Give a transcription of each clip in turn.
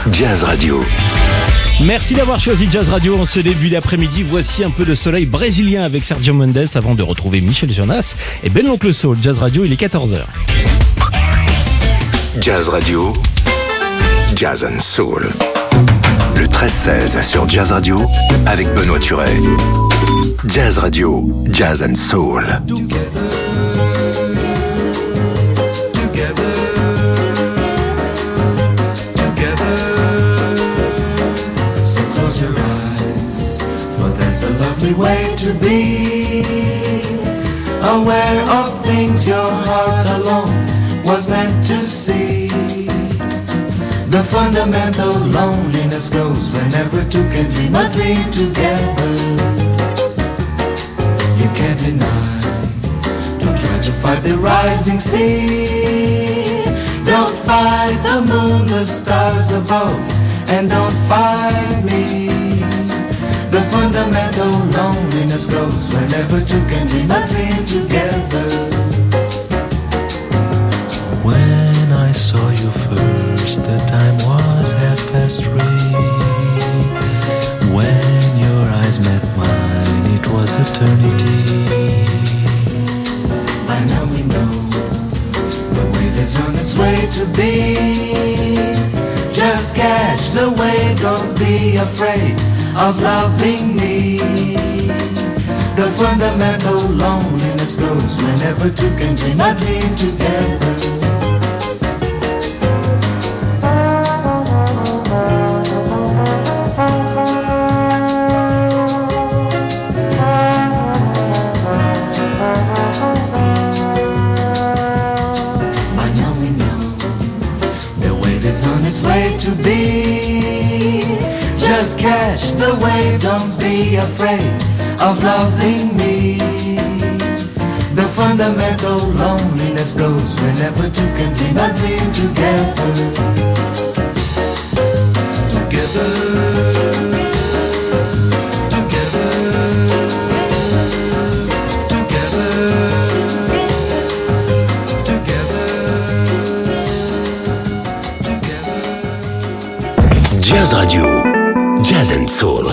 Jazz Radio. Merci d'avoir choisi Jazz Radio en ce début d'après-midi. Voici un peu de soleil brésilien avec Sergio Mendes avant de retrouver Michel Jonas et Ben l'Oncle Soul. Jazz Radio, il est 14h. Jazz Radio, Jazz and Soul. Le 13-16 sur Jazz Radio avec Benoît Turet. Jazz Radio, Jazz and Soul. Close your eyes, for that's a lovely way to be. Aware of things your heart alone was meant to see. The fundamental loneliness goes whenever two can dream a dream together. You can't deny, don't try to fight the rising sea. Don't fight the moon, the stars above, and don't fight me. The fundamental loneliness goes whenever two can dream a dream together. When I saw you first, the time was 3:30. When your eyes met mine, it was eternity. By now we know the wave is on its way to be. Just catch the wave, don't be afraid of loving me. The fundamental loneliness goes whenever two can dream a dream together. By now we know the wave is on its way to be. Just catch the wave, don't be afraid of loving me. The fundamental loneliness goes whenever two can dream a dream together. Together. Together. Together. Jazz Radio, Jazz and Soul.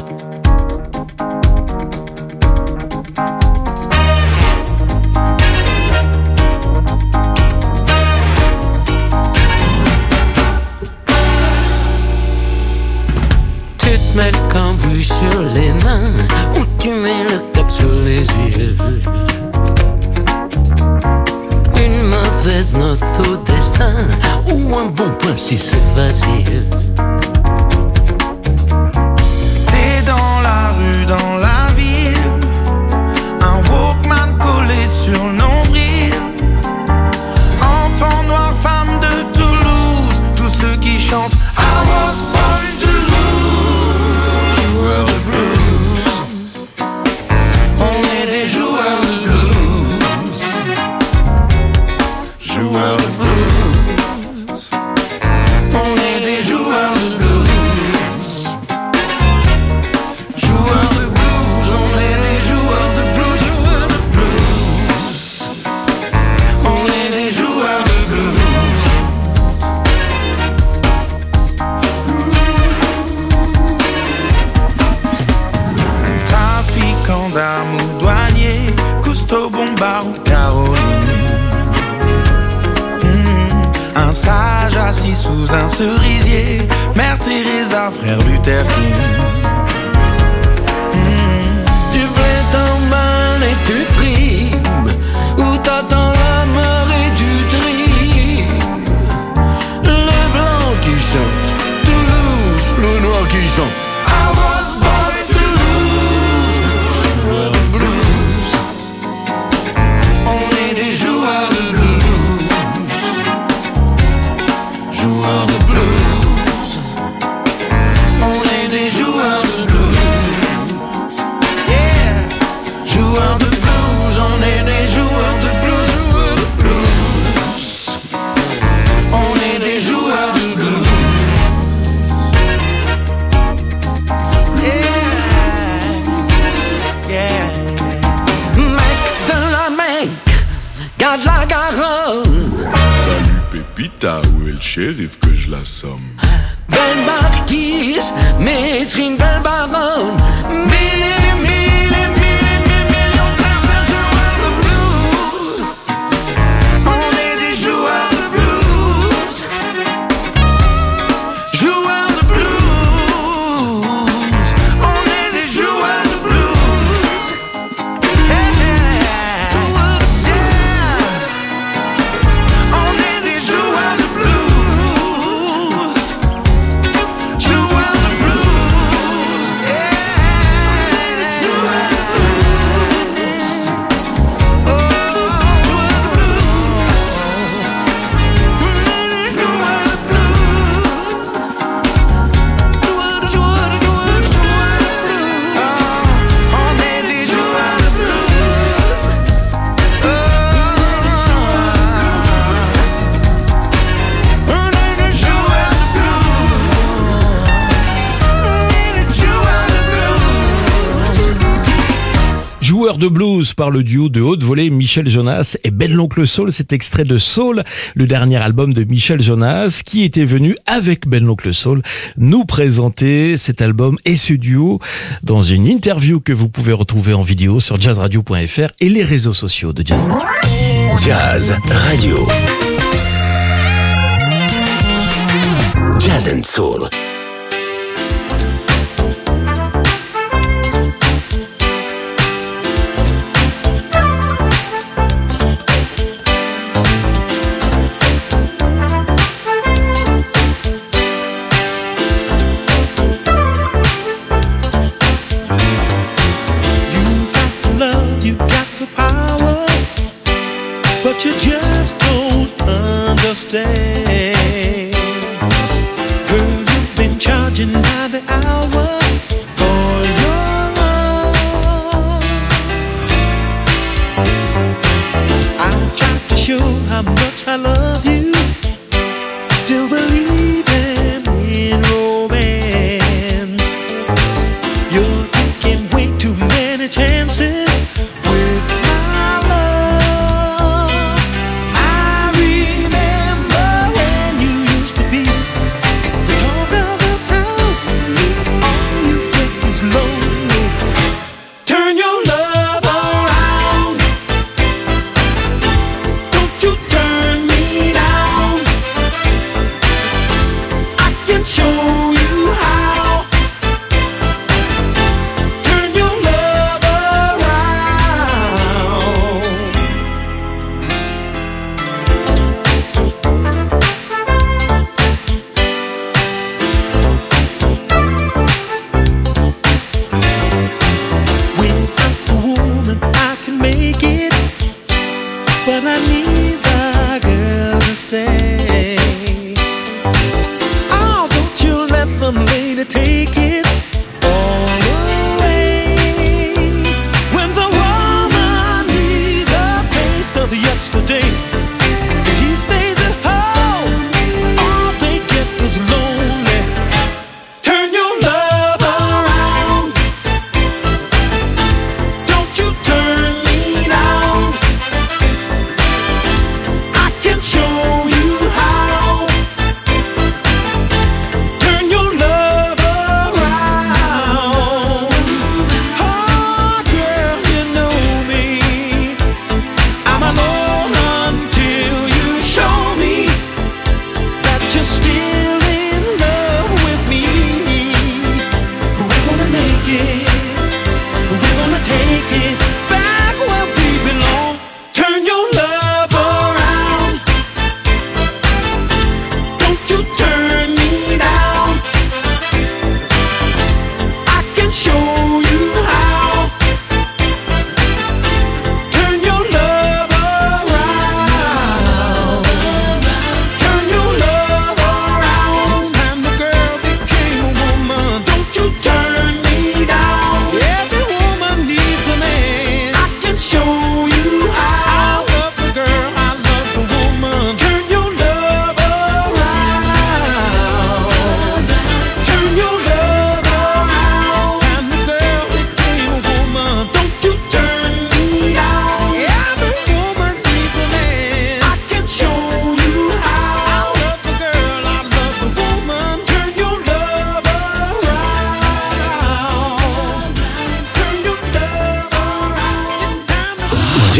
Tu te mets le cambouis sur les mains ou tu mets le cap sur les yeux. Une mauvaise note au destin ou un bon point si c'est facile. Dans la ville, un Walkman collé sur le nombril. Enfants noirs, femmes de Toulouse, tous ceux qui chantent I was born to lose. Joueurs de blues, on est des joueurs de blues. Joueurs de blues, on est des joueurs de blues. D'amour douanier, Cousteau, Bombard ou Caroline. Un sage assis sous un cerisier, Mère Teresa, Frère Luther King. Tu plais ton mal et tu frimes, ou t'attends la mort et tu trimes. Le blanc qui chante, Toulouse, le noir qui chante I was born to lose. Joueurs de blues, on est des joueurs de blues. Joueurs de blues, on est des joueurs de blues. Yeah, joueurs de blues, on est des joueurs de blues. Joueurs de blues, on est des joueurs de blues. Garde la Garonne. Salut Pépita, où est le shérif que je l'assomme? Ben belle marquise, mais c'est une belle baronne. Millions de personnes joueurs de blues. On est des joueurs de blues. Joueurs de blues. On est des joueurs de blues. On est des joueurs de blues. Joueurs de blues. Joueurs de blues. Oh, joueurs de blues. On est des joueurs de blues. Joueurs de blues. On est des joueurs de blues. On est des joueurs de blues. Joueur de blues par le duo de haute volée Michel Jonas et Ben l'Oncle Soul. Cet extrait de Soul, le dernier album de Michel Jonas, qui était venu avec Ben l'Oncle Soul nous présenter cet album et ce duo dans une interview que vous pouvez retrouver en vidéo sur jazzradio.fr et les réseaux sociaux de Jazz Radio. Jazz Radio. Jazz and Soul. You got the love, you got the power, but you just don't understand. Girl, you've been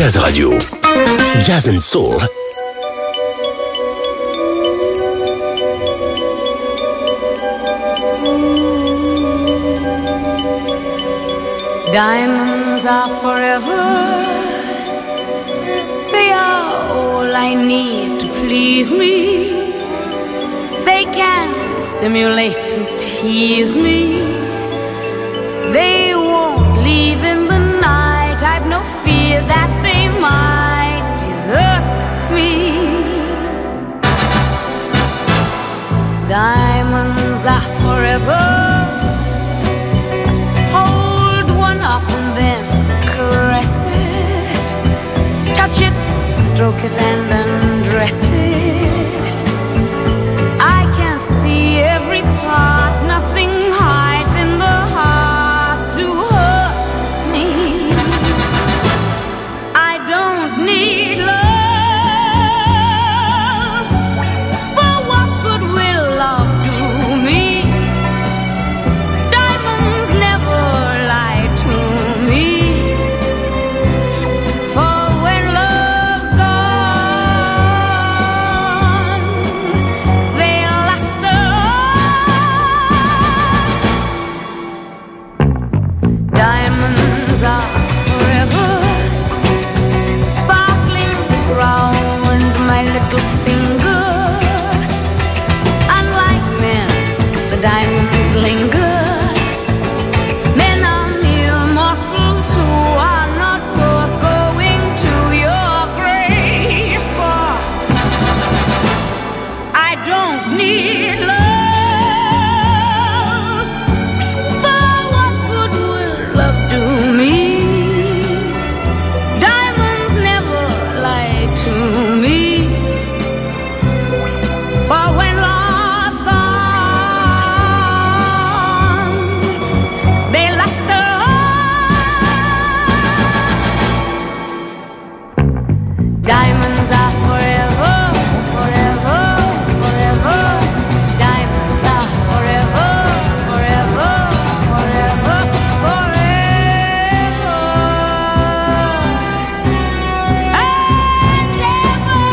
Jazz Radio. Jazz and Soul. Diamonds are forever. They are all I need to please me. They can stimulate and tease me. They won't leave in the night. I've no fear that they might desert me. Diamonds are forever. Hold one up and then caress it. Touch it, stroke it and undress it. I can see every part. Nothing hides in the heart to hurt me. I don't need love. For what good will love do me? Diamonds never lie to me. For when love's gone, they'll last on. Diamonds are forever. Sparkling round my little finger. Unlike men, the diamonds linger. Men are mere mortals who are not worth going to your grave for. I don't need love. For what good will love do me? Diamonds never lie to me. For when love's gone, they last on. Diamonds are forever, forever, forever. Diamonds are forever, forever, forever, forever. And ever.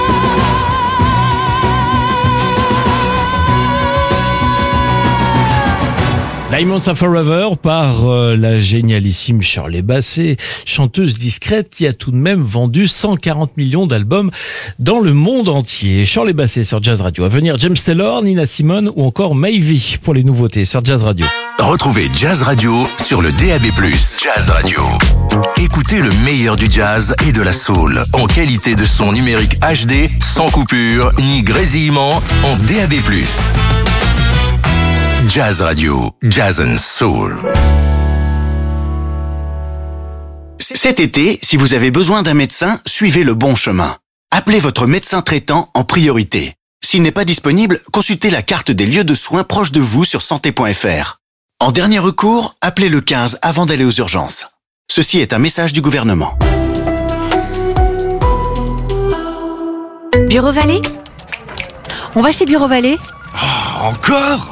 Diamonds Are Forever par la génialissime Shirley Bassey, chanteuse discrète qui a tout de même vendu 140 millions d'albums dans le monde entier. Shirley Bassey sur Jazz Radio. À venir, James Taylor, Nina Simone ou encore Maybe pour les nouveautés sur Jazz Radio. Retrouvez Jazz Radio sur le DAB+. Jazz Radio. Écoutez le meilleur du jazz et de la soul en qualité de son numérique HD, sans coupure ni grésillement, en DAB+. Jazz Radio, Jazz and Soul. Cet été, si vous avez besoin d'un médecin, suivez le bon chemin. Appelez votre médecin traitant en priorité. S'il n'est pas disponible, consultez la carte des lieux de soins proches de vous sur santé.fr. En dernier recours, appelez le 15 avant d'aller aux urgences. Ceci est un message du gouvernement. Bureau Vallée ? On va chez Bureau Vallée ? Encore ?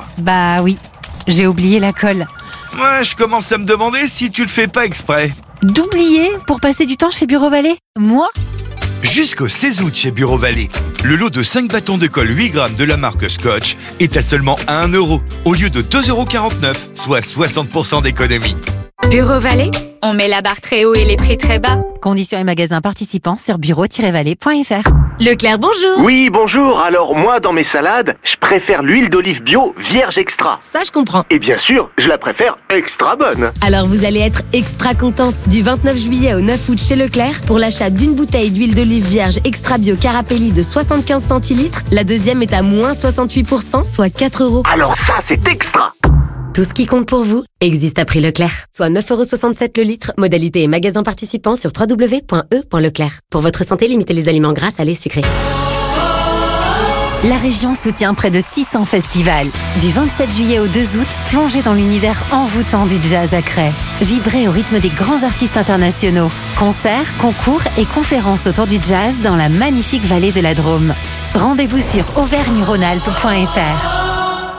Bah oui, j'ai oublié la colle. Ouais, je commence à me demander si tu le fais pas exprès. D'oublier pour passer du temps chez Bureau Vallée ? Moi ? Jusqu'au 16 août chez Bureau Vallée, le lot de 5 bâtons de colle 8 grammes de la marque Scotch est à seulement 1 € au lieu de 2,49 €, soit 60% d'économie. Bureau Vallée, on met la barre très haut et les prix très bas. Conditions et magasins participants sur bureau-vallée.fr. Leclerc, bonjour. Oui, bonjour. Alors moi, dans mes salades, je préfère l'huile d'olive bio vierge extra. Ça, je comprends. Et bien sûr, je la préfère extra bonne. Alors vous allez être extra content. Du 29 juillet au 9 août chez Leclerc, pour l'achat d'une bouteille d'huile d'olive vierge extra bio Carapelli de 75 centilitres, la deuxième est à moins 68%, soit 4 €. Alors ça, c'est extra. Tout ce qui compte pour vous existe à prix Leclerc. Soit 9,67 € le litre. Modalité et magasins participants sur www.e.leclerc. Pour votre santé, limitez les aliments gras, salés, sucrés. La région soutient près de 600 festivals. Du 27 juillet au 2 août, plongez dans l'univers envoûtant du jazz à Cray. Vibrez au rythme des grands artistes internationaux. Concerts, concours et conférences autour du jazz dans la magnifique vallée de la Drôme. Rendez-vous sur auvergne-rhône-alpes.fr.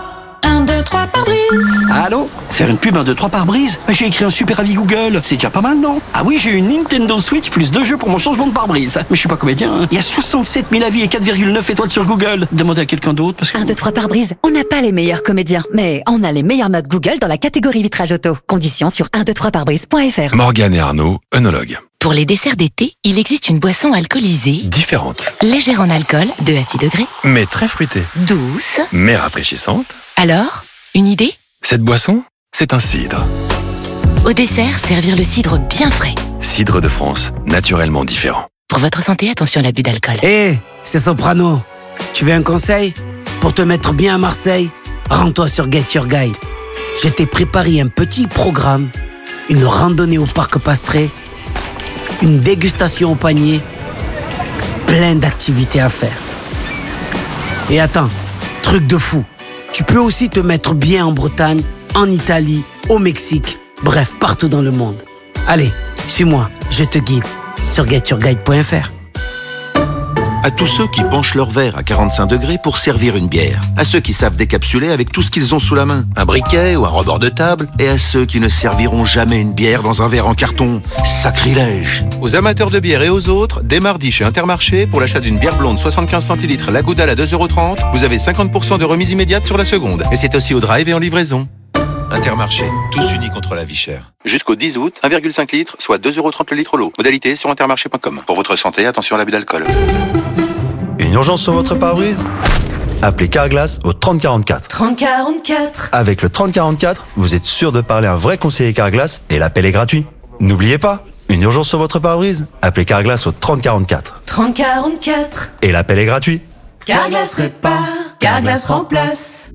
1, 2, 3 pare-brise. Allô? Faire une pub 1, 2, 3 pare-brise? J'ai écrit un super avis Google. C'est déjà pas mal, non? Ah oui, j'ai une Nintendo Switch plus 2 jeux pour mon changement de pare-brise. Mais je suis pas comédien, hein. Il y a 67 000 avis et 4,9 étoiles sur Google. Demandez à quelqu'un d'autre parce que... 1, 2, 3 pare-brise. On n'a pas les meilleurs comédiens, mais on a les meilleures notes Google dans la catégorie vitrage auto. Conditions sur 123pare-brise.fr. Morgane et Arnaud, œnologues. Pour les desserts d'été, il existe une boisson alcoolisée Différente. légère en alcool, 2 à 6 degrés, Mais très fruitée. douce. Mais rafraîchissante. Alors, une idée? Cette boisson, c'est un cidre. Au dessert, servir le cidre bien frais. Cidre de France, naturellement différent. Pour votre santé, attention à l'abus d'alcool. Hé, c'est Soprano. Tu veux un conseil? Pour te mettre bien à Marseille, rends-toi sur Get Your Guide. Je t'ai préparé un petit programme, une randonnée au parc Pastré, une dégustation au panier, plein d'activités à faire. Et attends, truc de fou, tu peux aussi te mettre bien en Bretagne, en Italie, au Mexique, bref, partout dans le monde. Allez, suis-moi, je te guide sur getyourguide.fr. À tous ceux qui penchent leur verre à 45 degrés pour servir une bière. À ceux qui savent décapsuler avec tout ce qu'ils ont sous la main, un briquet ou un rebord de table. Et à ceux qui ne serviront jamais une bière dans un verre en carton. Sacrilège! Aux amateurs de bière et aux autres, dès mardi chez Intermarché, pour l'achat d'une bière blonde 75 centilitres La Goudale à 2,30 €, vous avez 50% de remise immédiate sur la seconde. Et c'est aussi au drive et en livraison. Intermarché, tous unis contre la vie chère. Jusqu'au 10 août, 1,5 litre, soit 2,30 € le litre l'eau. Modalité sur intermarché.com. Pour votre santé, attention à l'abus d'alcool. Une urgence sur votre pare-brise? Appelez Carglass au 3044. 3044. Avec le 3044, vous êtes sûr de parler à un vrai conseiller Carglass et l'appel est gratuit. N'oubliez pas, une urgence sur votre pare-brise? Appelez Carglass au 3044. 3044. Et l'appel est gratuit. Carglass répare, Carglass remplace.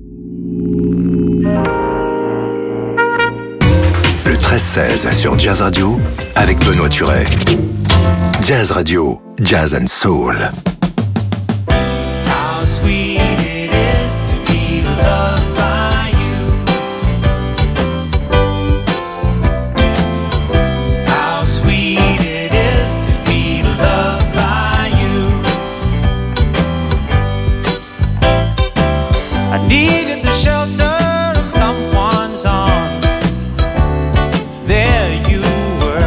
Le 13-16 sur Jazz Radio avec Benoît Turet. Jazz Radio, Jazz and Soul. How sweet it is to be loved by you. How sweet it is to be loved by you. I needed the shelter of someone's arms. There you were.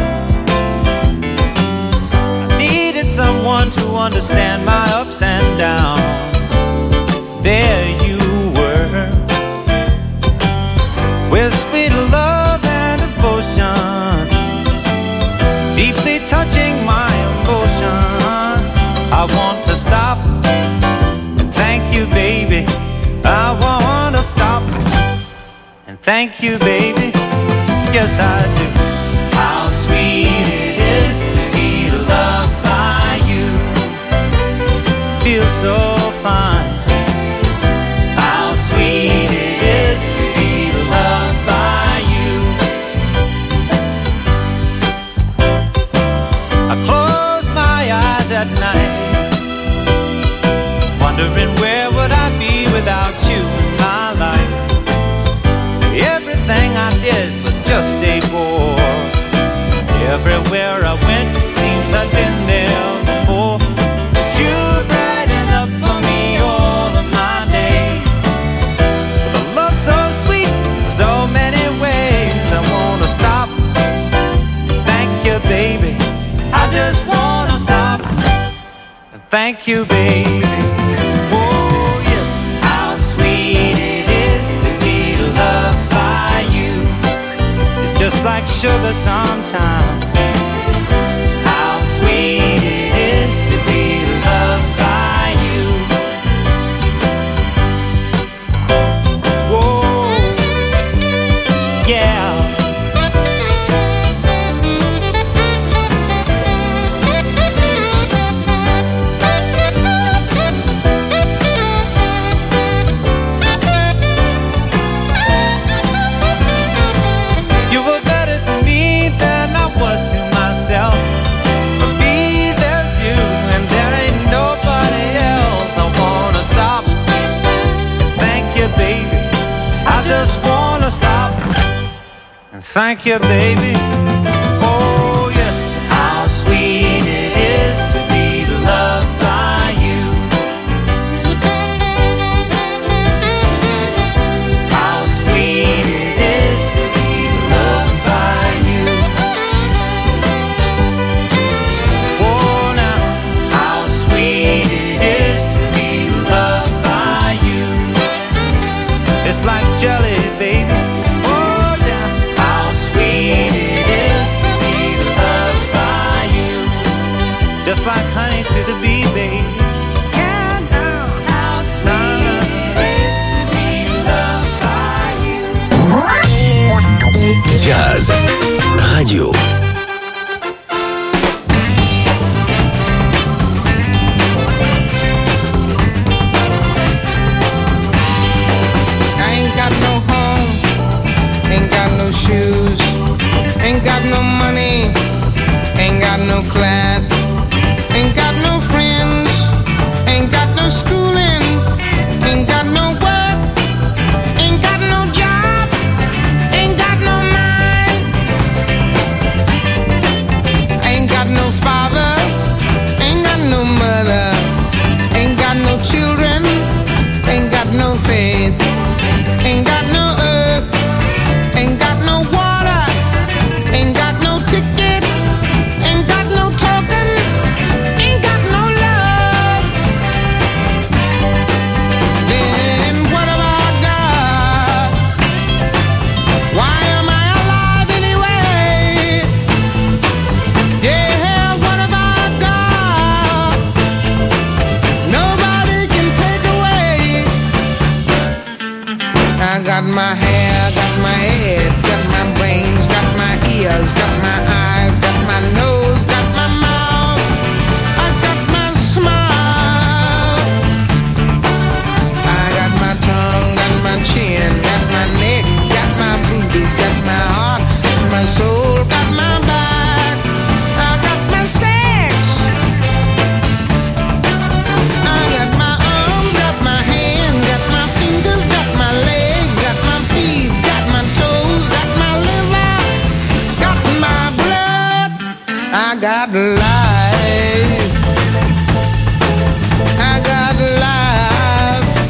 I needed someone to understand my ups and downs. There you were, with sweet love and devotion, deeply touching my emotion. I want to stop and thank you, baby. I want to stop and thank you, baby. Yes, I do. How sweet it is to be loved by you. Feels so fine. How sweet it is to be loved by you. I close my eyes at night, wondering where would I be without you in my life. Everything I did was just a bore. Everywhere I went, it seems I've been there before. But you brighten up for me all of my days. With a love so sweet in so many ways. I wanna stop. Thank you, baby. I just wanna stop. Thank you, baby. Oh, yes. How sweet it is to be loved by you. It's just like sugar sometimes. How sweet it is to be loved by you. Whoa, yeah. You were better to me than I was to myself. For me, there's you, and there ain't nobody else. I wanna stop and thank you, baby. I just wanna stop and thank you, baby. Oh, yes. How sweet it is to be loved by you. just like jelly, baby. Oh, yeah. How sweet it is to be loved by you, just like honey to the bee, baby. How sweet it is to be loved by you. Jazz Radio. Shoes, ain't got no money, ain't got no class, ain't got no friends, ain't got no schooling, ain't got no work, ain't got no job, ain't got no mind, ain't got no father, ain't got no mother, ain't got no children, ain't got no faith, ain't got no earth, ain't got no water, ain't got no ticket, ain't got no token, ain't got no love. Then what have I got? Why am I alive anyway? Yeah, what have I got? Nobody can take away. I got my hair, got my head, got my brains, got my ears, got my eyes, got my nose, got my mouth, I got my smile, I got my tongue, got my chin, got my neck, got my boobies, got my heart, got my soul, got my back, I got my sex, I got my arms, got my hand, got my fingers, got my legs, got my feet, got my toes, got my liver, got my blood, I got life, I got life,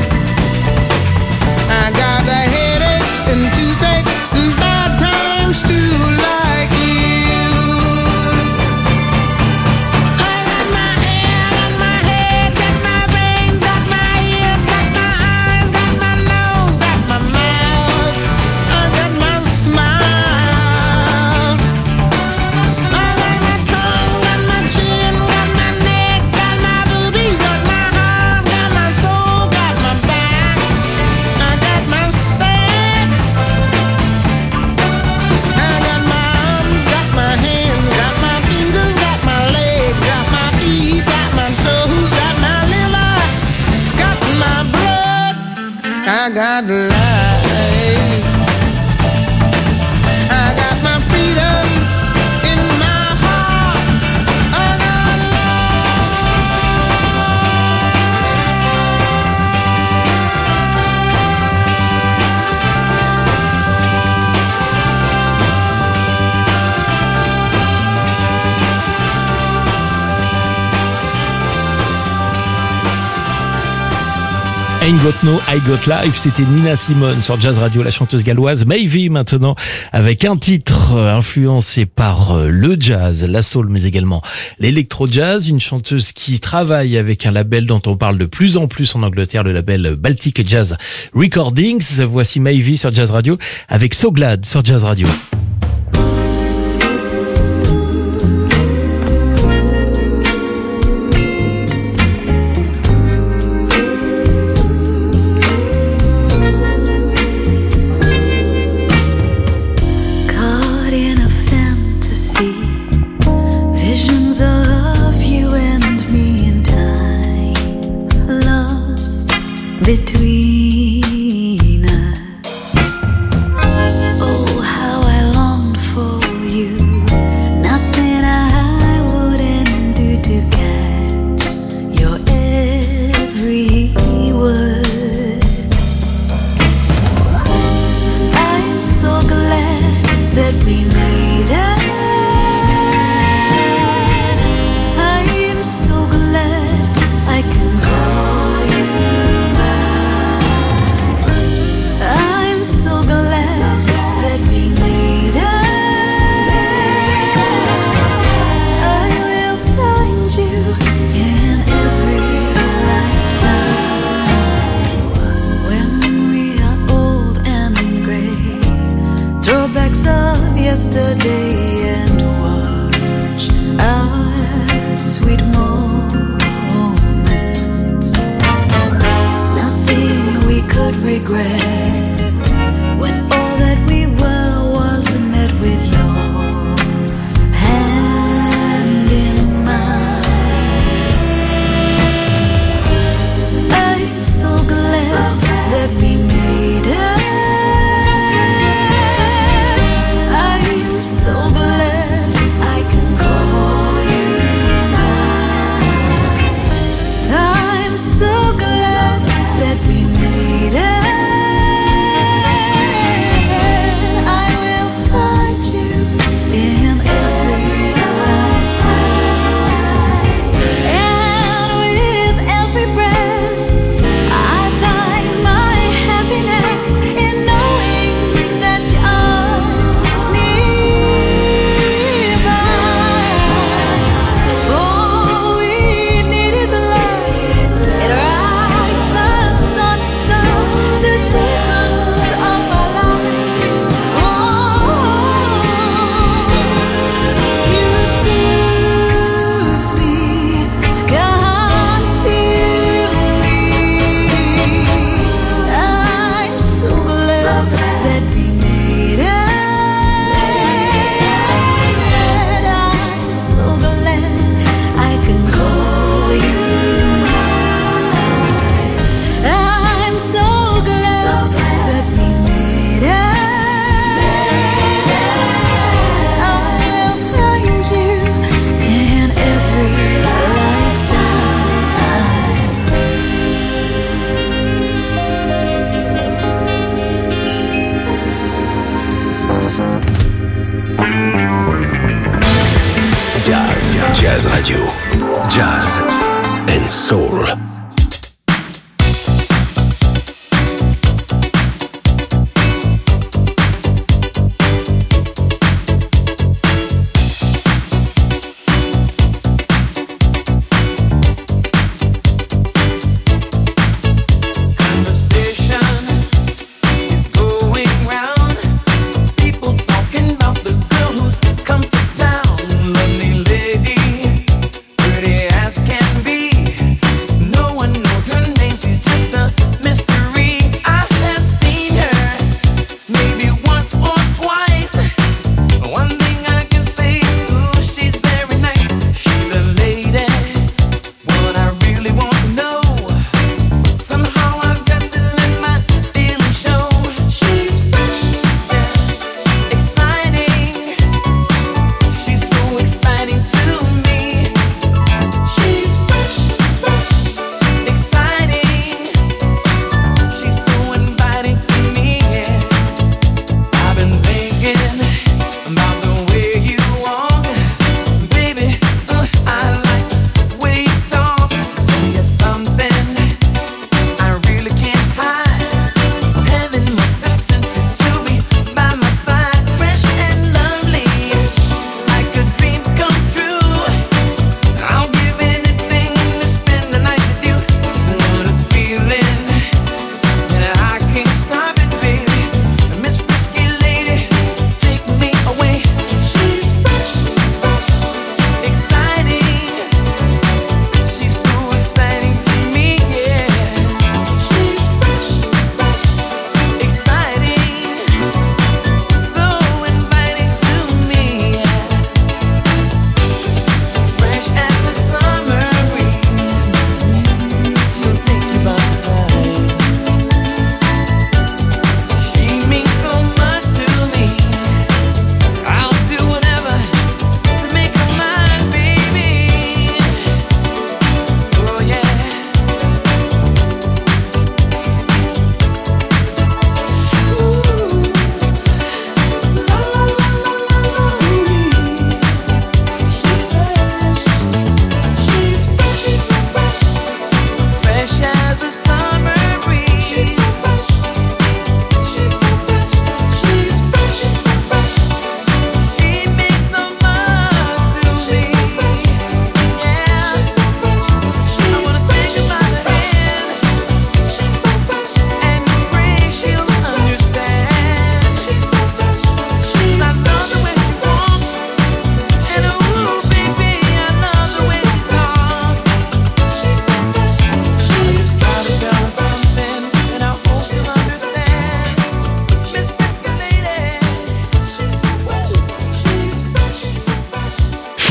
I got the headaches and toothaches and bad times too, like you. I got my hair, got my head, got my brains, got my ears, got my eyes, got my nose, got my mouth, I got my smile, I got my tongue, got my chin, got my neck, got my boobies, got my heart, got my soul, got my back, I got my sex, I got my arms, got my hands, got my fingers, got my legs, got my feet, got my toes, got my liver, got my blood, I got life, I got my freedom in my heart, I got Ain't Got No, I Got Life, c'était Nina Simone sur Jazz Radio, la chanteuse galloise. Maïvi maintenant, avec un titre influencé par le jazz, la soul, mais également l'électro-jazz. Une chanteuse qui travaille avec un label dont on parle de plus en plus en Angleterre, le label Baltic Jazz Recordings. Voici Maïvi sur Jazz Radio, avec So Glad sur Jazz Radio. Caught in a fantasy, visions of you and me in time, lost between us. Oh, how I long yesterday and watch our sweet moments. Nothing we could regret when all that we were was met with your hand in mine. I'm so glad that we made it. I'm so glad I can call you mine. I'm so glad that we made it. I will find you in every lifetime, and with every breath I find my happiness in knowing that you're nearby. All we need is love. It rides the sonnets of the seasons of our life. Oh, you soothe me, conceal me. I'm so glad that we made it. I'm so glad I can call you mine. I'm so glad that we made it. I will find you in every Jazz Radio. Jazz and Soul. Lovely lady, pretty as can be. No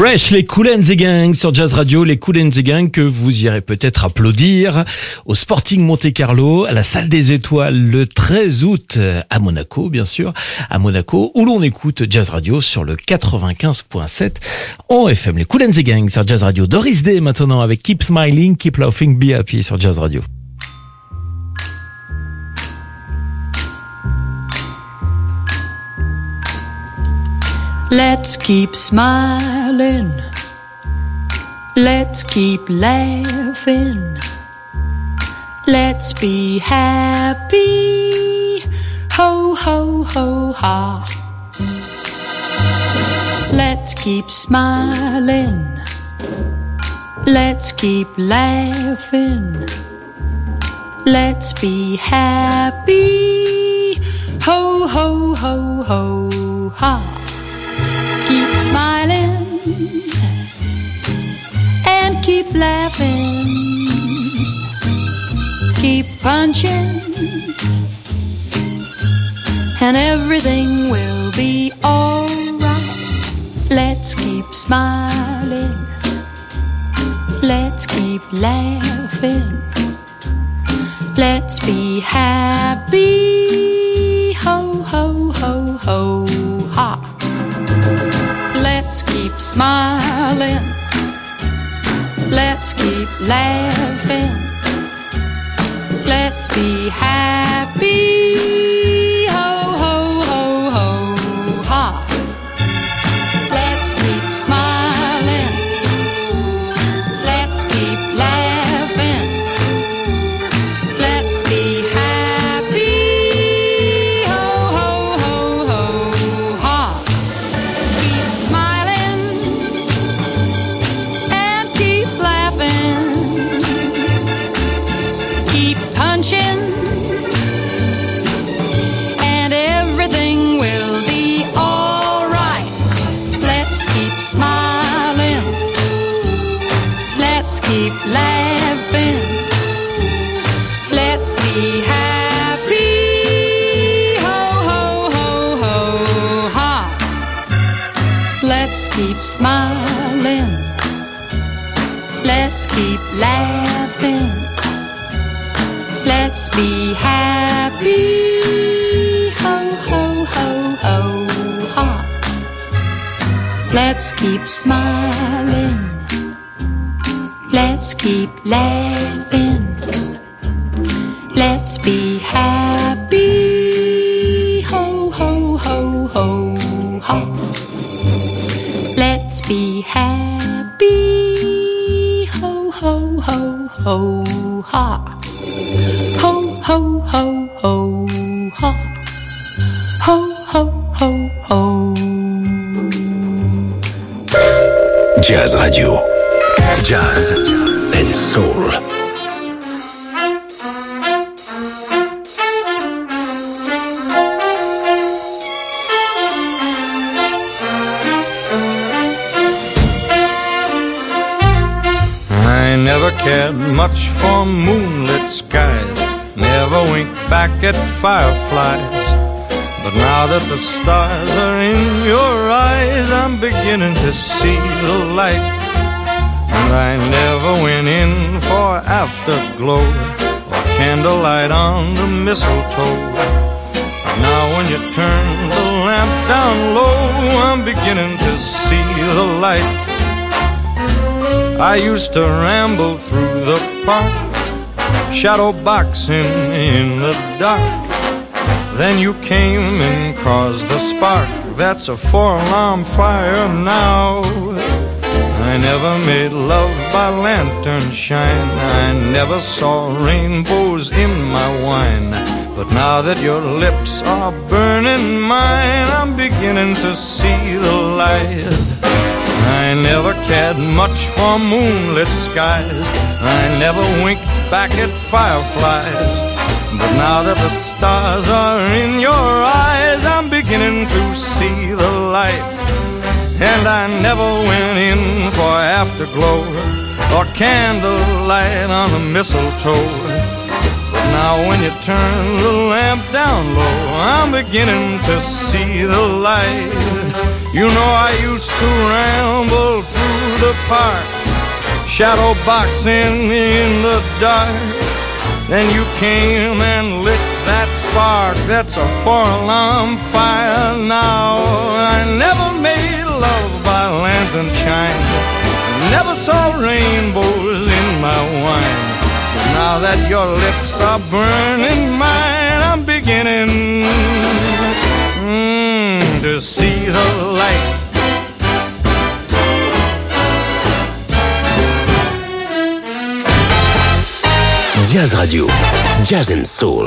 Fresh, les Kool and the Gang sur Jazz Radio, les Kool and the Gang que vous irez peut-être applaudir au Sporting Monte-Carlo, à la Salle des Étoiles le 13 août à Monaco, bien sûr, à Monaco, où l'on écoute Jazz Radio sur le 95.7 en FM. Les Kool and the Gang sur Jazz Radio. Doris Day maintenant avec Keep Smiling, Keep Laughing, Be Happy sur Jazz Radio. Let's keep smiling. Let's keep laughing. Let's be happy. Ho, ho, ho, ha. Let's keep smiling. Let's keep laughing. Let's be happy. Ho, ho, ho, ho, ha. Keep smiling and keep laughing. Keep punching and everything will be alright. Let's keep smiling. Let's keep laughing. Let's be happy. Ho, ho, ho, ho, ha. Let's keep smiling. Let's keep laughing. Let's be happy. Ho, ho, ho, ho, ha. Let's keep smiling. Let's keep laughing. Let's be happy. Ho, ho, ho, ho, ha. Keep smiling and keep laughing. Keep punching and everything will be alright. Let's keep smiling. Let's keep laughing. Let's be happy. Ho, ho, ho, ho, ha. Let's keep smiling. Let's keep laughing. Let's be happy. Ho, ho, ho, ho, ha. Let's keep smiling. Let's keep laughing. Let's be happy. Ho, ho, ho, ho, ha. Let's be happy. Ho, ho, ho, ho, ha. Ho, ho, ho, ho, ha. Ho, ho, ho, ho. Jazz Radio. Jazz and Soul. I never cared much for moonlit skies, never winked back at fireflies. But now that the stars are in your eyes, I'm beginning to see the light. And I never went in for afterglow or candlelight on the mistletoe. Now when you turn the lamp down low, I'm beginning to see the light. I used to ramble through the park, shadow boxing in the dark. Then you came and caused the spark. That's a four-alarm fire now. I never made love by lantern shine, I never saw rainbows in my wine. But now that your lips are burning mine, I'm beginning to see the light. I never cared much for moonlit skies, I never winked back at fireflies. But now that the stars are in your eyes, I'm beginning to see the light. And I never went in for afterglow or candlelight on the mistletoe. But now when you turn the lamp down low, I'm beginning to see the light. You know I used to ramble through the park, shadow boxing in the dark. Then you came and lit that spark. That's a 4-alarm fire now. I never made love by lantern shine, never saw rainbows in my wine. But now that your lips are burning mine, I'm beginning to see the light. Jazz Radio, Jazz and Soul.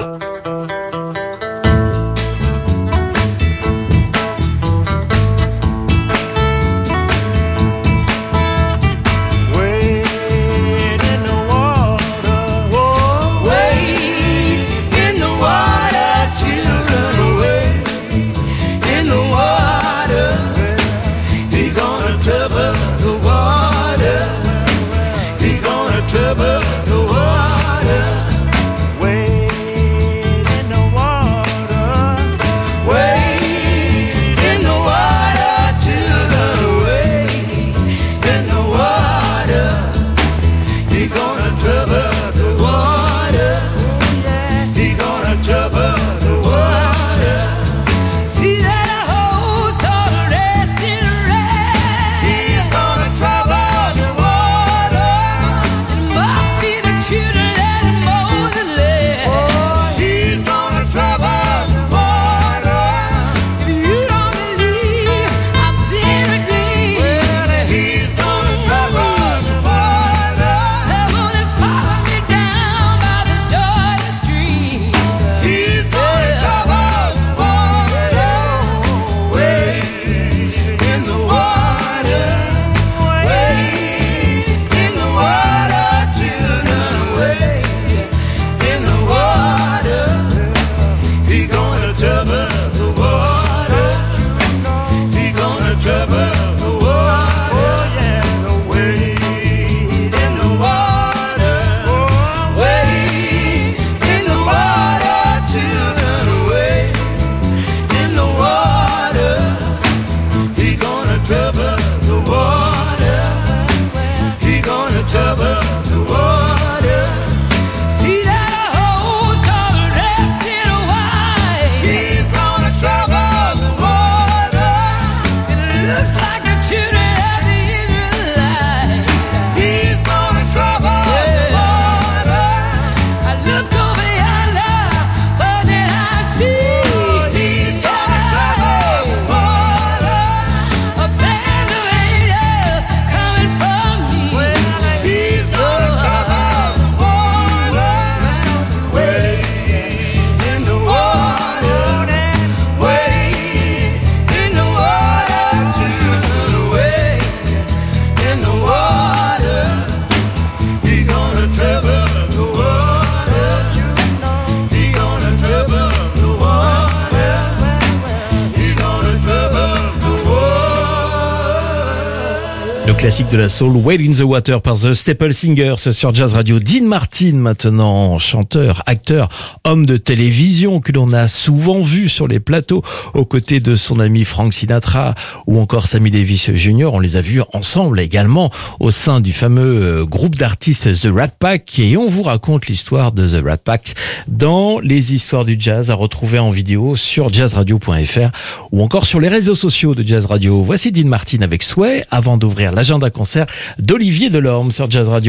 Classique de la soul, Wade in the Water par The Staple Singers sur Jazz Radio. Dean Martin maintenant, chanteur, acteur, homme de télévision que l'on a souvent vu sur les plateaux aux côtés de son ami Frank Sinatra ou encore Sammy Davis Jr. On les a vus ensemble également au sein du fameux groupe d'artistes The Rat Pack et on vous raconte l'histoire de The Rat Pack dans les histoires du jazz à retrouver en vidéo sur jazzradio.fr ou encore sur les réseaux sociaux de Jazz Radio. Voici Dean Martin avec Sway avant d'ouvrir l'agenda concert d'Olivier Delorme sur Jazz Radio.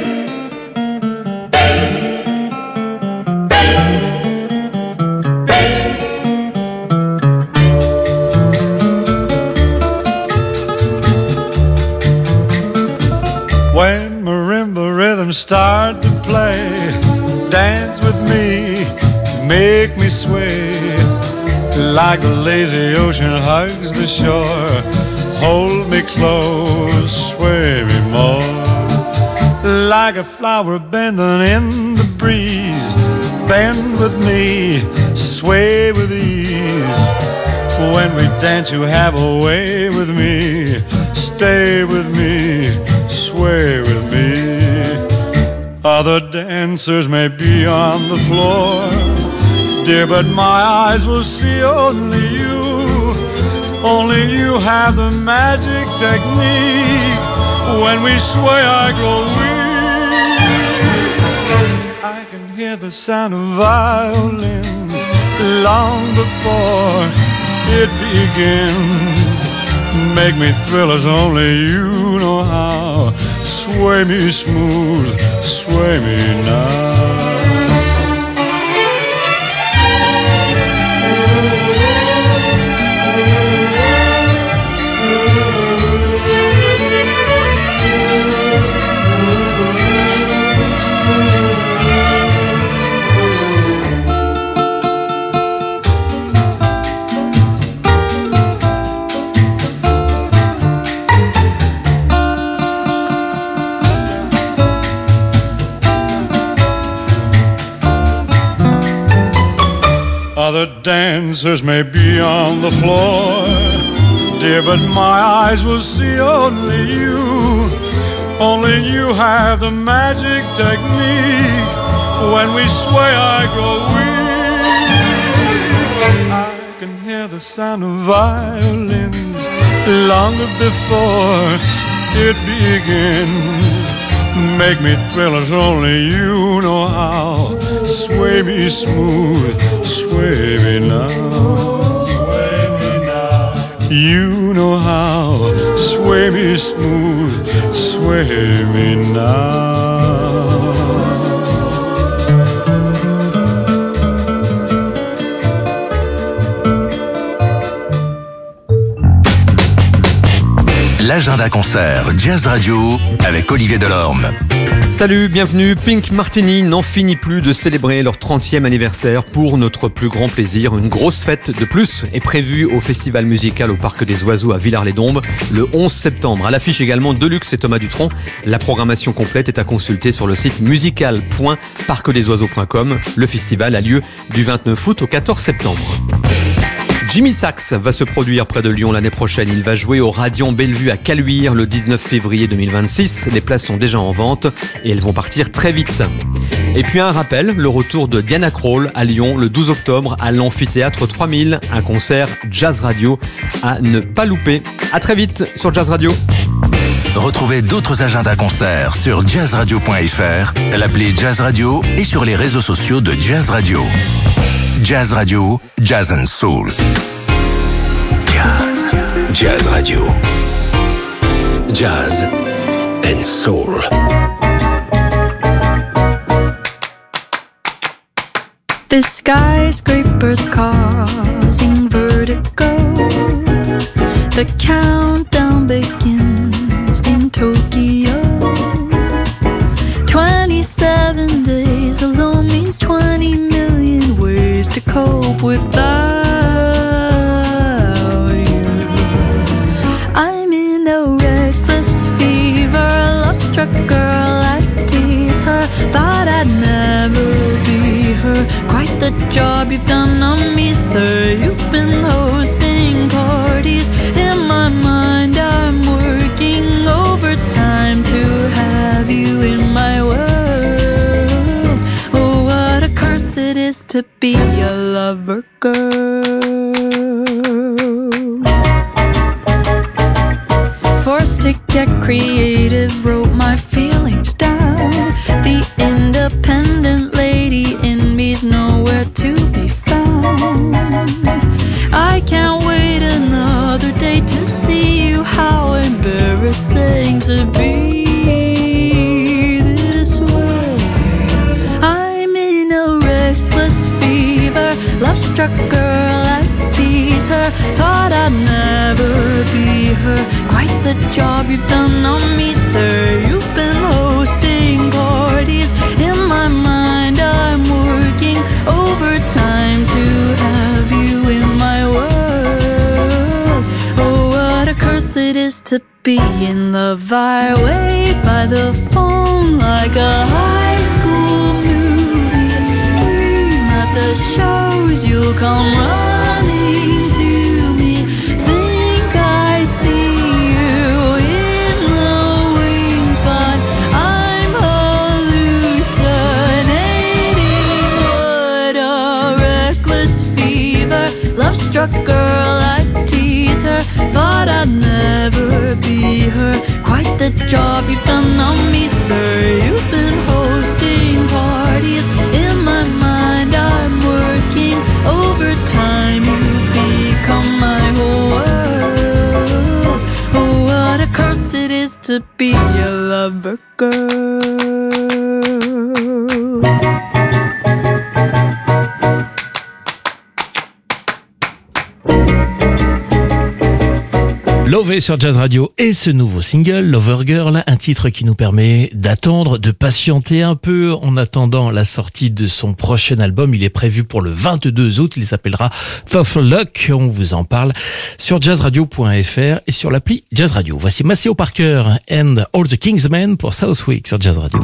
When marimba rhythms start to play, dance with me, make me sway, like the lazy ocean hugs the shore. Hold me close, sway me more, like a flower bending in the breeze. Bend with me, sway with ease. When we dance, you have a way with me. Stay with me, sway with me. Other dancers may be on the floor, dear, but my eyes will see only you. Only you have the magic technique. When we sway, I grow weak. I can hear the sound of violins long before it begins. Make me thrill as only you know how. Sway me smooth, sway me now. Other dancers may be on the floor, dear, but my eyes will see only you. Only you have the magic technique. When we sway, I grow weak. I can hear the sound of violins long before it begins. Make me thrill as only you know how. Sway me smooth, sway me now. Sway me now. You know how. Sway me smooth, sway me now. L'agenda concert Jazz Radio avec Olivier Delorme. Salut, bienvenue. Pink Martini n'en finit plus de célébrer leur 30e anniversaire pour notre plus grand plaisir. Une grosse fête de plus est prévue au Festival musical au Parc des Oiseaux à Villars-les-Dombes le 11 septembre. À l'affiche également Deluxe et Thomas Dutronc. La programmation complète est à consulter sur le site musical.parcdesoiseaux.com. Le festival a lieu du 29 août au 14 septembre. Jimmy Sachs va se produire près de Lyon l'année prochaine. Il va jouer au Radiant Bellevue à Caluire le 19 février 2026. Les places sont déjà en vente et elles vont partir très vite. Et puis un rappel, le retour de Diana Krall à Lyon le 12 octobre à l'Amphithéâtre 3000. Un concert Jazz Radio à ne pas louper. À très vite sur Jazz Radio. Retrouvez d'autres agendas concerts sur jazzradio.fr, l'appli Jazz Radio et sur les réseaux sociaux de Jazz Radio. Jazz Radio, Jazz and Soul. Jazz Radio. Jazz and Soul. The skyscrapers causing vertigo. The countdown begins in Tokyo. 27 days alone means 20 million ways to cope without you. I'm in a reckless fever, love-struck girl, I tease her. Thought I'd never be her. Quite the job you've done on me, sir. You've been hosting parties. In my mind I'm working overtime to have you in my world. Oh, what a curse it is to be a lover girl. Forced to get creative, wrote my feelings down. The independent lady in me's nowhere to be found. I can't wait another day to see you. How embarrassing to be this way. I'm in a reckless fever, love-struck girl, I tease her. Thought I'd never be her. Quite the job you've done on me, sir. You've been hosting parties. In my mind I'm working overtime to have you in my world. Oh, what a curse it is to be in love. I wait by the phone like a high school movie. Dream at the shows you'll come running to me. Think I see you in the wings, but I'm hallucinating. What a reckless fever, love-struck girl, I tease her. Thought I'd never be her. Quite the job you've done on me, sir. You've been hosting parties. In my mind I'm working overtime. You've become my whole world. Oh, what a curse it is to be a lover girl. Lové sur Jazz Radio et ce nouveau single, Lover Girl, un titre qui nous permet d'attendre, de patienter un peu en attendant la sortie de son prochain album. Il est prévu pour le 22 août, il s'appellera Tough Luck. On vous en parle sur jazzradio.fr et sur l'appli Jazz Radio. Voici Maceo Parker and All the Kingsmen pour Southwick sur Jazz Radio.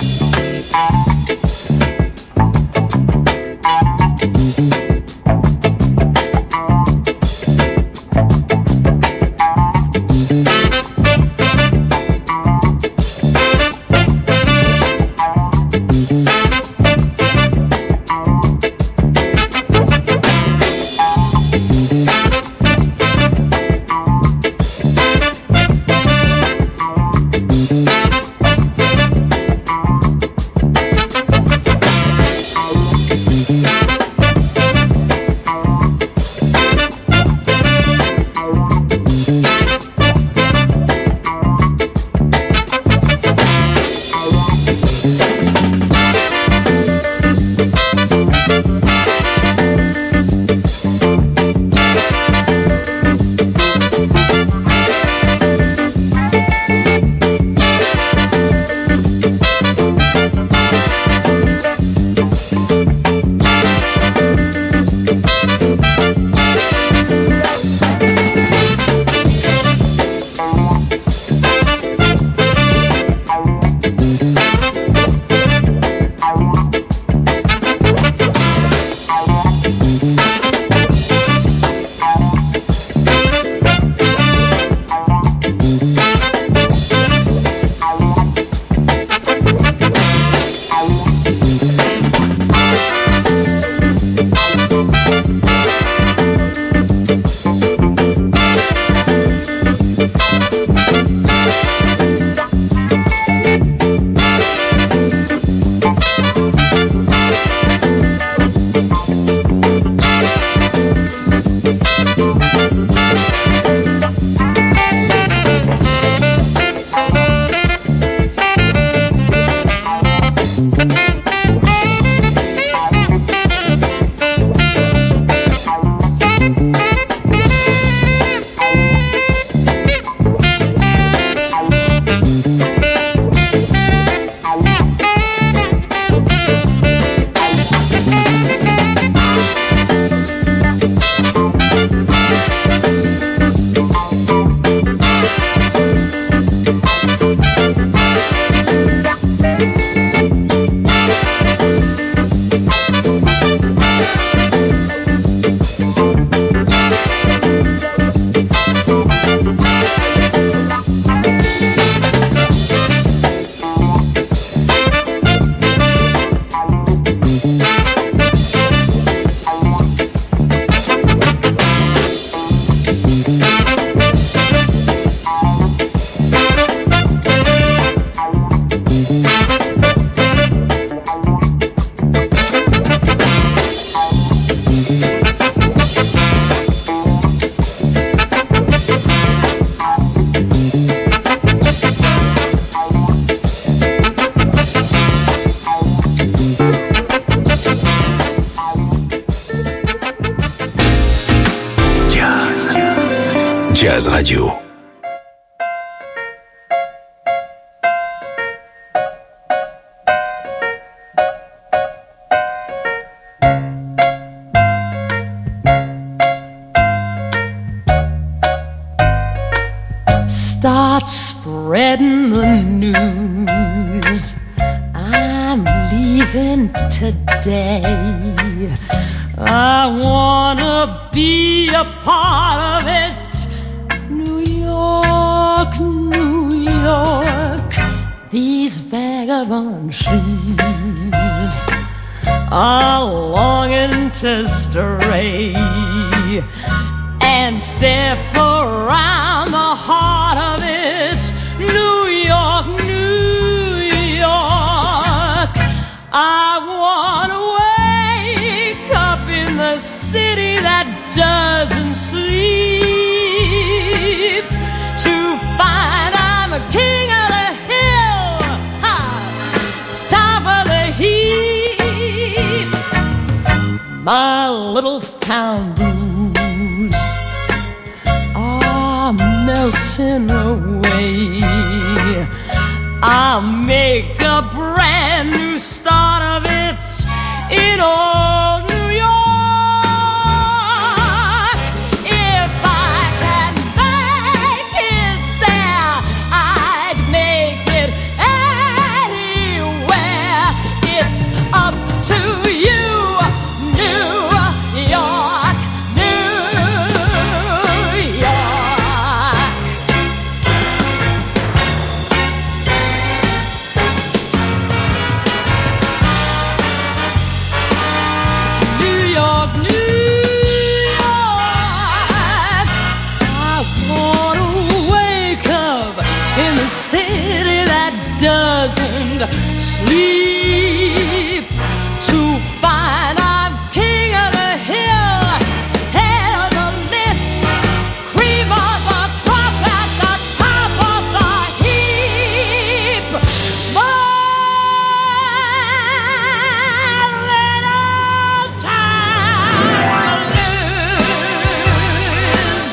Jazz Radio. Start spreading the news. I'm leaving today. I wanna be a part of it. New York, New York, these vagabond shoes are longing to stray. And and step around the heart of it. New York, New York. I wanna wake up in the city that doesn't sleep, to find I'm a king of the hill, top of the heap. My little town blues are melting away. I'll make a brand new start of it in old New York. If I can make it there, I'd make it anywhere. It's up to you, New York, New York. New York, New York. I wanna wake up in the city that doesn't sleep, to find I'm king of the hill, head of the list, cream of the crop at the top of the heap. My little town blues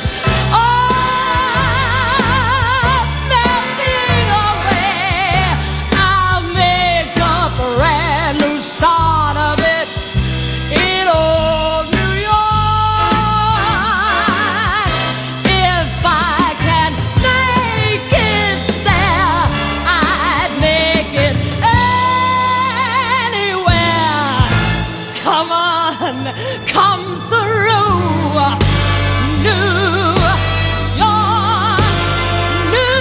are melting away. I'll make a brand new start of it in old New York. If I can make it there, I'd make it anywhere. Come on, come through, New York, New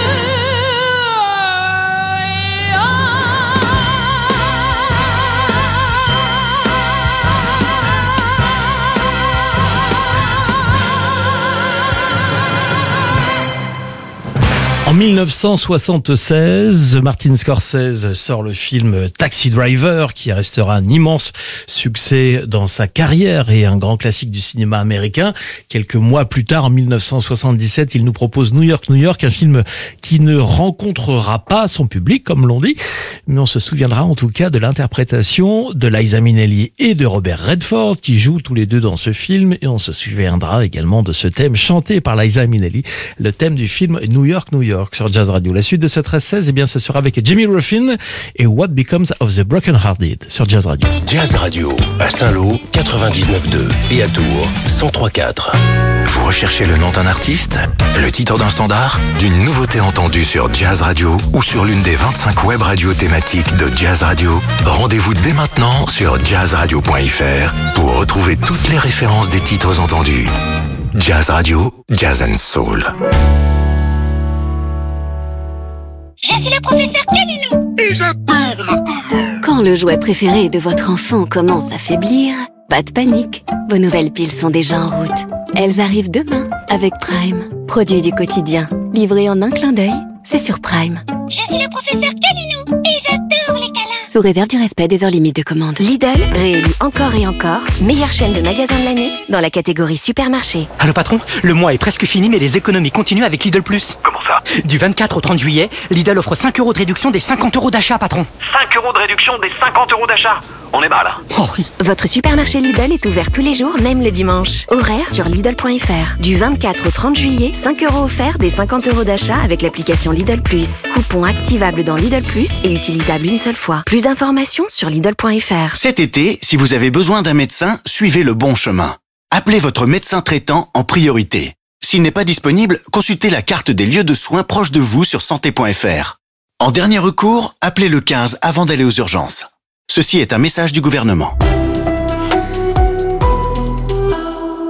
En 1976, Martin Scorsese sort le film Taxi Driver, qui restera un immense succès dans sa carrière et un grand classique du cinéma américain. Quelques mois plus tard, en 1977, il nous propose New York, New York, un film qui ne rencontrera pas son public, comme l'on dit, mais on se souviendra en tout cas de l'interprétation de Liza Minnelli et de Robert Redford, qui jouent tous les deux dans ce film, et on se souviendra également de ce thème chanté par Liza Minnelli, le thème du film New York, New York, sur Jazz Radio. La suite de ce 13-16, eh bien, ce sera avec Jimmy Ruffin et What Becomes of the Broken Hearted sur Jazz Radio. Jazz Radio, à Saint-Lô, 99.2 et à Tours, 103.4. Vous recherchez le nom d'un artiste, le titre d'un standard, d'une nouveauté entendue sur Jazz Radio ou sur l'une des 25 web radios thématiques de Jazz Radio? Rendez-vous dès maintenant sur jazzradio.fr pour retrouver toutes les références des titres entendus. Jazz Radio, Jazz and Soul. Je suis le professeur Calinou et je parle. Quand le jouet préféré de votre enfant commence à faiblir, pas de panique, vos nouvelles piles sont déjà en route. Elles arrivent demain avec Prime. Produit du quotidien, livré en un clin d'œil, c'est sur Prime. Je suis le professeur Calinou et j'adore les câlins. Sous réserve du respect des heures limites de commande. Lidl, réélu encore et encore, meilleure chaîne de magasins de l'année dans la catégorie supermarché. Allô patron, le mois est presque fini mais les économies continuent avec Lidl Plus. Comment ça? Du 24 au 30 juillet, Lidl offre 5 € de réduction des 50 € d'achat, patron. 5 € de réduction des 50 € d'achat? On est mal. Oh oui. Votre supermarché Lidl est ouvert tous les jours, même le dimanche. Horaire sur Lidl.fr. Du 24 au 30 juillet, 5 € offerts des 50 € d'achat avec l'application Lidl Plus. Coupon activable dans Lidl Plus et utilisable une seule fois. Plus d'informations sur Lidl.fr. Cet été, si vous avez besoin d'un médecin, suivez le bon chemin. Appelez votre médecin traitant en priorité. S'il n'est pas disponible, consultez la carte des lieux de soins proches de vous sur santé.fr. En dernier recours, appelez le 15 avant d'aller aux urgences. Ceci est un message du gouvernement.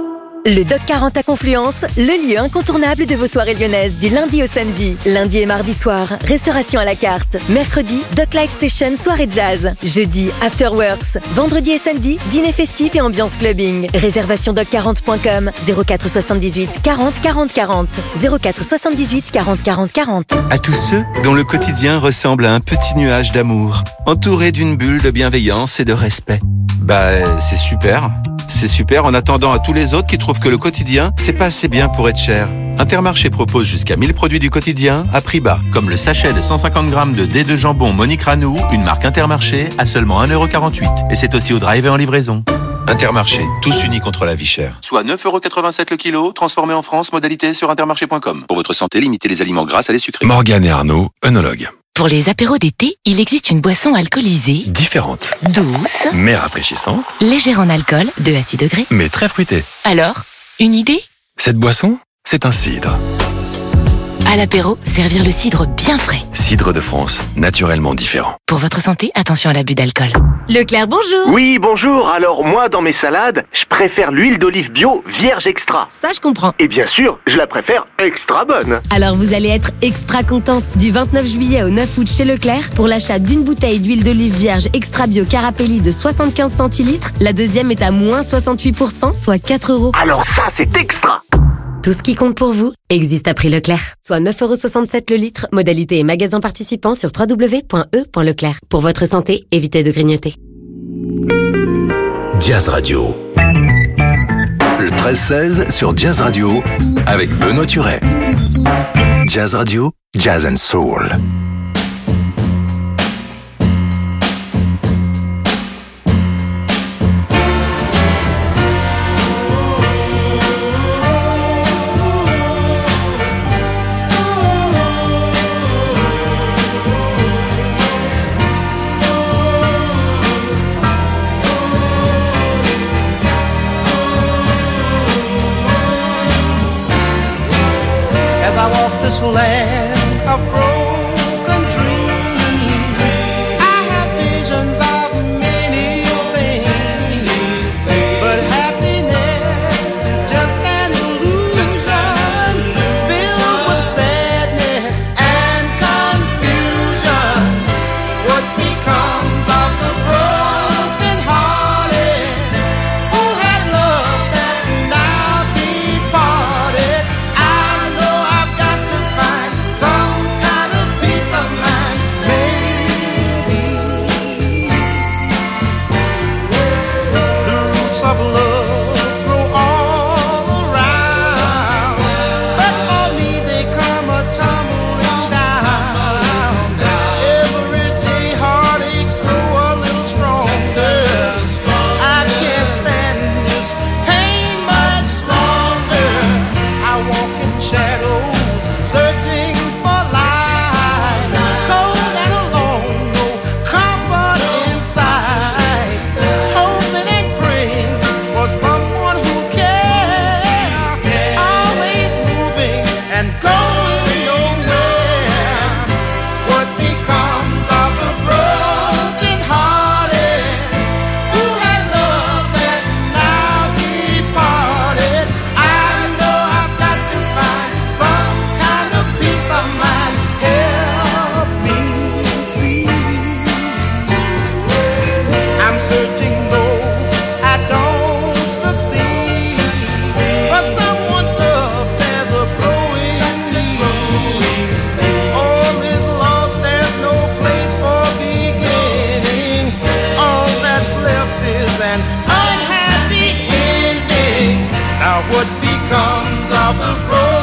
Le Doc 40 à Confluence, le lieu incontournable de vos soirées lyonnaises du lundi au samedi. Lundi et mardi soir, restauration à la carte. Mercredi, Doc Live Session, soirée jazz. Jeudi, Afterworks. Vendredi et samedi, dîner festif et ambiance clubbing. Réservation doc40.com 04 78 40 40 40 04 78 40 40 40. À tous ceux dont le quotidien ressemble à un petit nuage d'amour, entouré d'une bulle de bienveillance et de respect. C'est super. C'est super en attendant à tous les autres qui trouvent que le quotidien, c'est pas assez bien pour être cher. Intermarché propose jusqu'à 1000 produits du quotidien à prix bas, comme le sachet de 150 grammes de dés de jambon Monique Ranou, une marque Intermarché, à seulement 1,48€. Et c'est aussi au drive et en livraison. Intermarché, tous unis contre la vie chère. Soit 9,87€ le kilo, transformé en France, modalité sur intermarché.com. Pour votre santé, limitez les aliments gras, salés, sucrés. Morgane et Arnaud, œnologues. Pour les apéros d'été, il existe une boisson alcoolisée, Différente, douce, mais rafraîchissante, légère en alcool, de à 6 degrés. mais très fruitée. Alors, une idée? Cette boisson, c'est un cidre. À l'apéro, servir le cidre bien frais. Cidre de France, naturellement différent. Pour votre santé, attention à l'abus d'alcool. Leclerc, bonjour. Oui, bonjour. Alors, moi, dans mes salades, je préfère l'huile d'olive bio vierge extra. Ça, je comprends. Et bien sûr, je la préfère extra bonne. Alors vous allez être extra content. Du 29 juillet au 9 août chez Leclerc, pour l'achat d'une bouteille d'huile d'olive vierge extra bio Carapelli de 75 centilitres, la deuxième est à moins 68%, soit 4€. Alors ça, c'est extra. Tout ce qui compte pour vous existe à prix Leclerc. Soit 9,67€ le litre, modalité et magasin participant sur www.e.leclerc. Pour votre santé, évitez de grignoter. Jazz Radio. Le 13-16 sur Jazz Radio avec Benoît Turet. Jazz Radio, Jazz and Soul. This land of broken dreams, I have visions of many things, but happiness is just an illusion, filled with sadness and confusion. What becomes of the broken hearted who had love that's now departed? I know I've got to find some kind of peace of mind, maybe. The roots of love grow all around, but for me they come a tumbling down. Every day heartaches grow a little stronger. I can't stand this pain much longer. I walk in shadows, searching for light, cold and alone, no comfort inside, hoping and praying for someone who cares, always moving and going nowhere. What becomes of the broken hearted who had love that's now departed? I know I've got to find some kind of peace of mind. Help me, please. I'm searching though I don't succeed, but someone's love there's a growing need. All is lost, there's no place for beginning. All that's left is an unhappy ending. Now what becomes of the broken